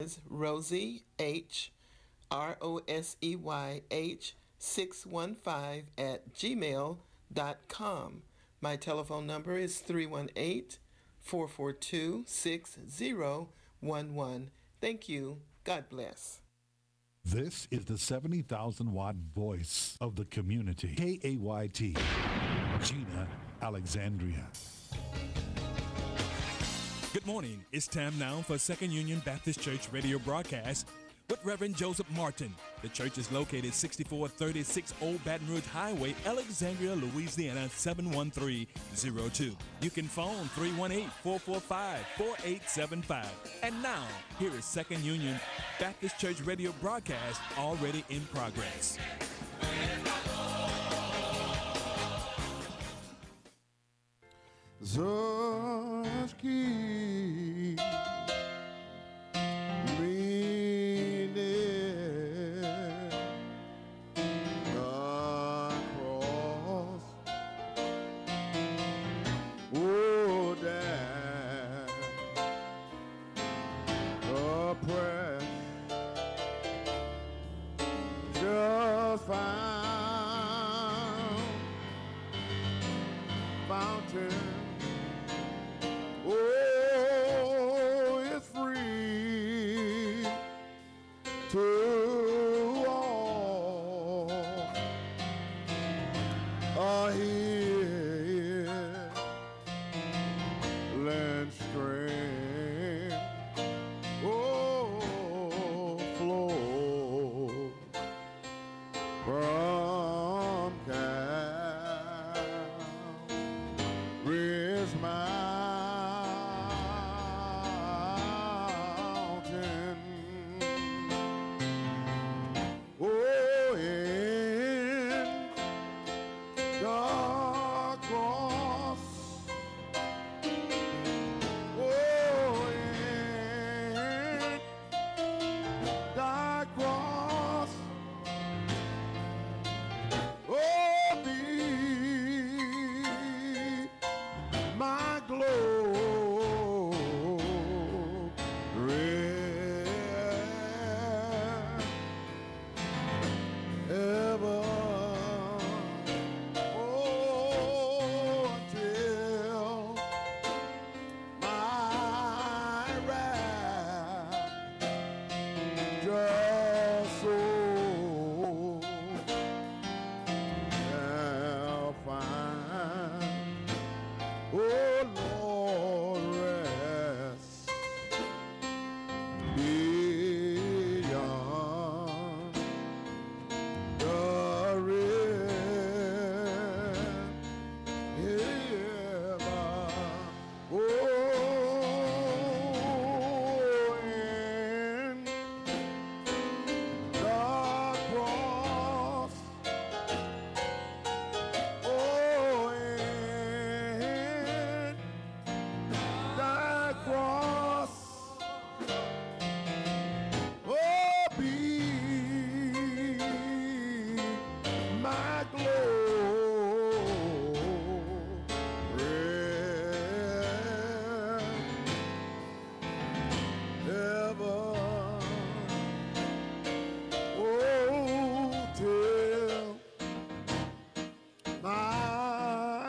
Rosie H. ROSEYH 615 at gmail.com. My telephone number is 318 442 6011. Thank you. God bless. This is the 70,000 watt voice of the community. KAYT, Gina Alexandria. Good morning. It's time now for Second Union Baptist Church radio broadcast with Reverend Joseph Martin. The church is located 6436 Old Baton Rouge Highway, Alexandria, Louisiana 71302. You can phone 318-445-4875. And now, here is Second Union Baptist Church radio broadcast already in progress. Zorski leaning across, oh, down the press, just found fountain. Oh, it's free to all. Here, land stream, oh, flow from Calvary's mountain. Oh, in the cross. Oh, in the cross. Oh, be my glory ever. Oh, until my rapture soul shall find, oh Lord, rest beyond the river. Oh, in the cross. Oh, in the cross. Oh, be my glory ever. Oh, till my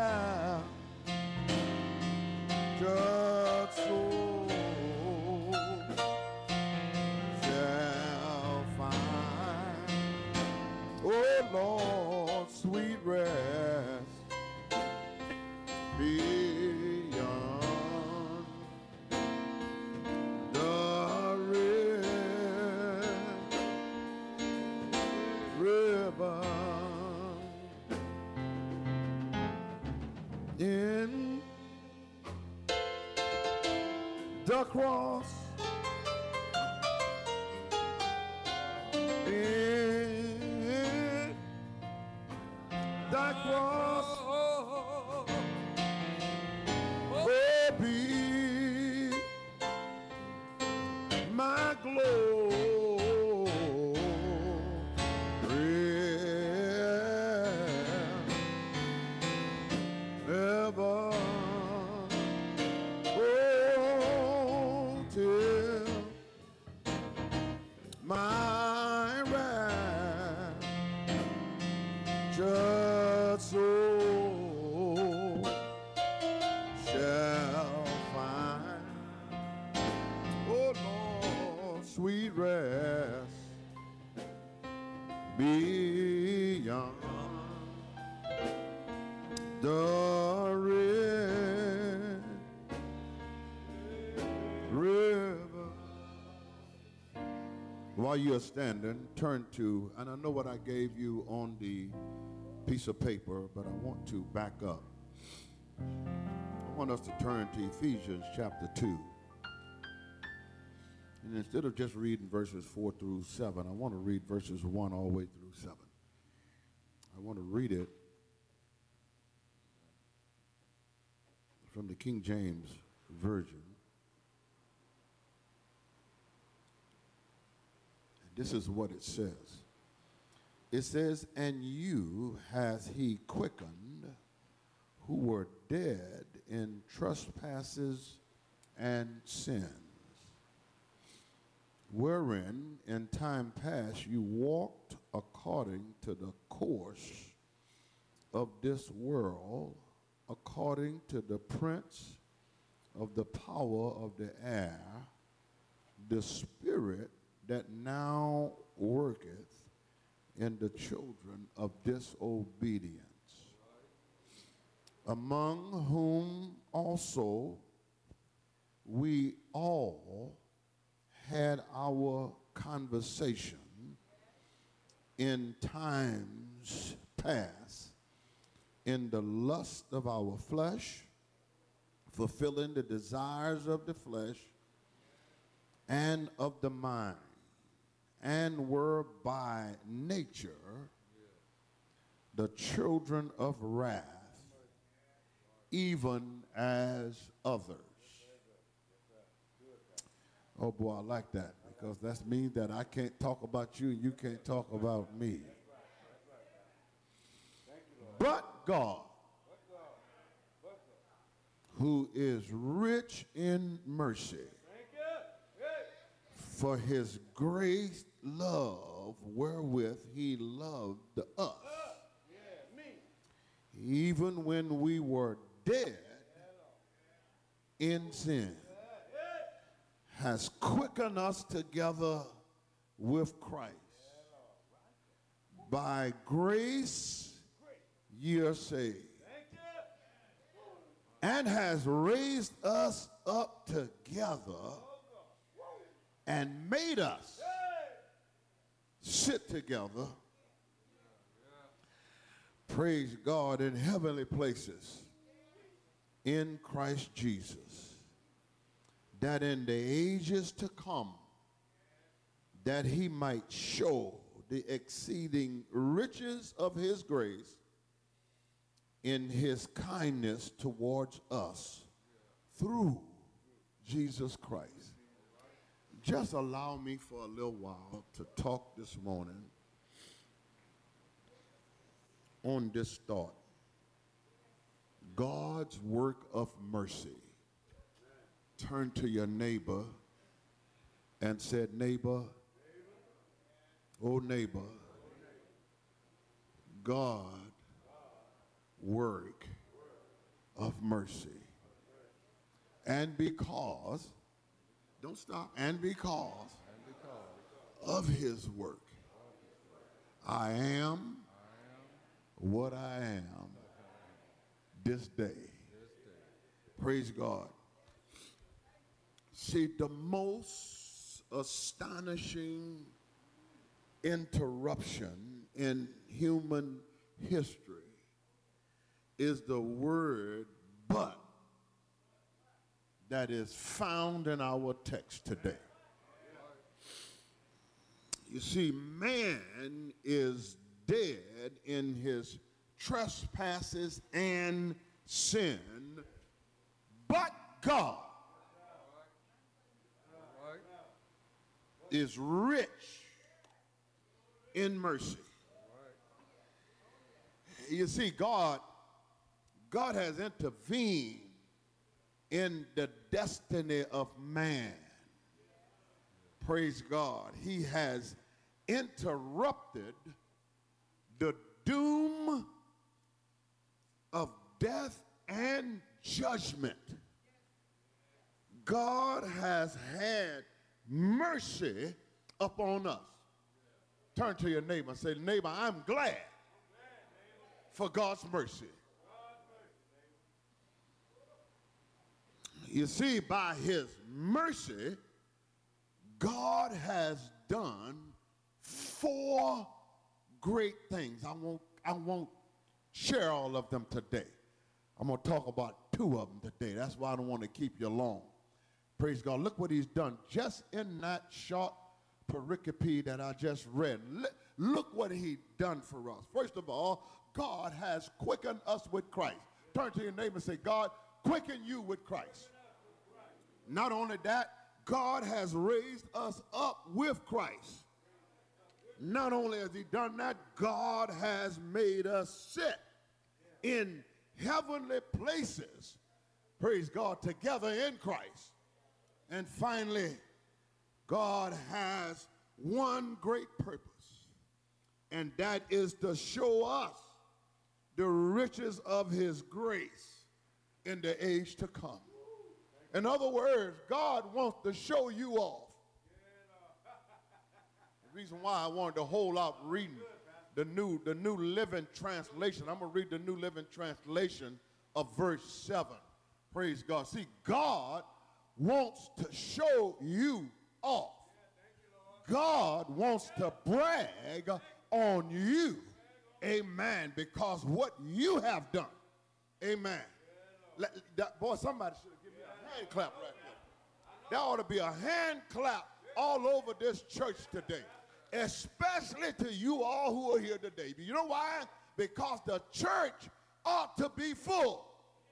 raptured soul shall find, oh Lord, sweet rest beyond the river. In the cross, in the cross, oh, be my glory ever. Oh, till my raptured soul shall find, oh Lord, sweet rest beyond the river. While you're standing, turn to, and I know what I gave you on the piece of paper, but I want to back up. I want us to turn to Ephesians chapter 2. And instead of just reading verses 4 through 7, I want to read verses 1 all the way through 7. I want to read it from the King James Version. And this is what it says. It says, "And you has he quickened who were dead in trespasses and sins, wherein in time past you walked according to the course of this world, according to the prince of the power of the air, the spirit that now worketh in the children of disobedience, among whom also we all had our conversation in times past in the lust of our flesh, fulfilling the desires of the flesh and of the mind, and were by nature the children of wrath, even as others. Oh boy, I like that, because that means that I can't talk about you and you can't talk about me. But God, who is rich in mercy, for his great love wherewith he loved us, even when we were dead in sin, has quickened us together with Christ. By grace ye are saved, and has raised us up together and made us sit together, praise God, in heavenly places in Christ Jesus, that in the ages to come, that he might show the exceeding riches of his grace in his kindness towards us through Jesus Christ. Just allow me for a little while to talk this morning on this thought: God's work of mercy. Turn to your neighbor and said, neighbor, oh neighbor, God work of mercy. And because, don't stop, and because of his work, I am what I am this day. Praise God. See, the most astonishing interruption in human history is the word "but" that is found in our text today. You see, man is dead in his trespasses and sin, but God is rich in mercy. You see, God has intervened in the destiny of man praise God, he has interrupted the doom of death and judgment. God has had mercy upon us. Turn to your neighbor and say, neighbor, I'm glad for God's mercy. You see, by his mercy, God has done 4 great things. I won't share all of them today. I'm going to talk about 2 of them today. That's why I don't want to keep you long. Praise God. Look what he's done just in that short pericope that I just read. Look what he done for us. First of all, God has quickened us with Christ. Turn to your neighbor and say, God, quicken you with Christ. Not only that, God has raised us up with Christ. Not only has he done that, God has made us sit in heavenly places, praise God, together in Christ. And finally, God has one great purpose, and that is to show us the riches of his grace in the age to come. In other words, God wants to show you off. The reason why I wanted to hold out reading the New Living Translation. I'm going to read the New Living Translation of verse 7. Praise God. See, God wants to show you off. God wants to brag on you. Amen. Because what you have done. Amen. Boy, somebody should have given me a hand clap right there. There ought to be a hand clap all over this church today. Especially to you all who are here today. You know why? Because the church ought to be full.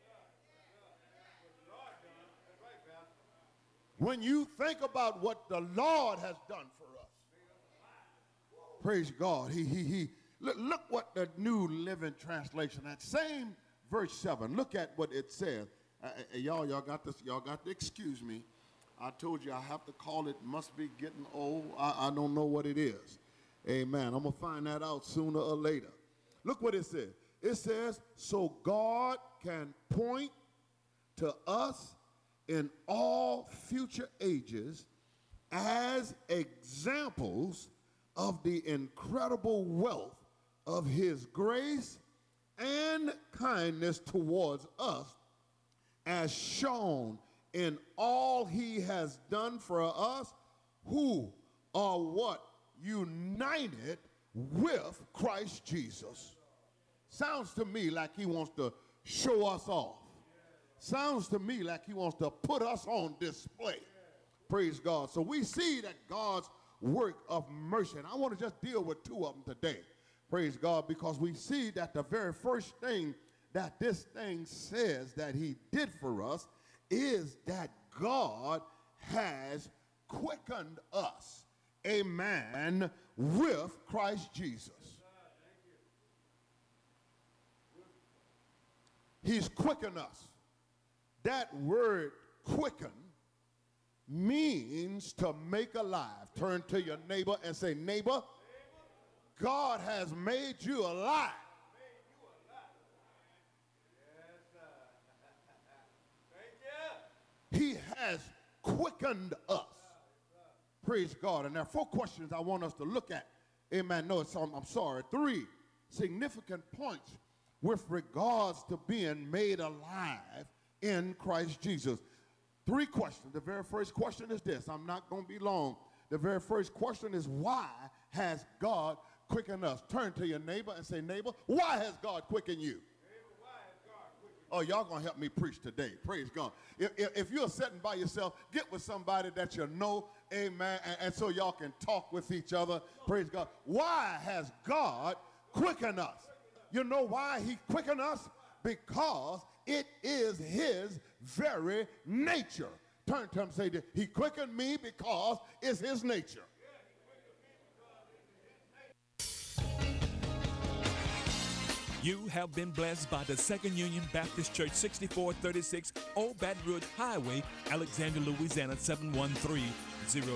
When you think about what the Lord has done for us, praise God. Look what the New Living Translation, that same verse 7. Look at what it says. Y'all got this. Y'all got to excuse me. I told you I have to call it must be getting old. I don't know what it is. Amen. I'm going to find that out sooner or later. Look what it says. It says, so God can point to us in all future ages as examples of the incredible wealth of his grace and kindness towards us, as shown in all he has done for us who are what? United with Christ Jesus. Sounds to me like he wants to show us off. Sounds to me like he wants to put us on display. Praise God. So we see that God's work of mercy. And I want to just deal with 2 of them today. Praise God. Because we see that the very first thing that this thing says that he did for us is that God has quickened us. Amen. With Christ Jesus. He's quickened us. That word quicken means to make alive. Turn to your neighbor and say, neighbor, God has made you alive. He has quickened us. Praise God. And there are 4 questions I want us to look at. Amen. No, I'm sorry. 3 significant points with regards to being made alive in Christ Jesus. 3 questions. The very first question is this. I'm not going to be long. The very first question is, why has God quickened us? Turn to your neighbor and say, neighbor, why has God quickened you? Oh, y'all going to help me preach today. Praise God. If you're sitting by yourself, get with somebody that you know, amen, and so y'all can talk with each other. Praise God. Why has God quickened us? You know why he quickened us? Because it is his very nature. Turn to him and say, he quickened me because it's his nature. You have been blessed by the Second Union Baptist Church, 6436 Old Baton Rouge Highway, Alexandria, Louisiana, 71309.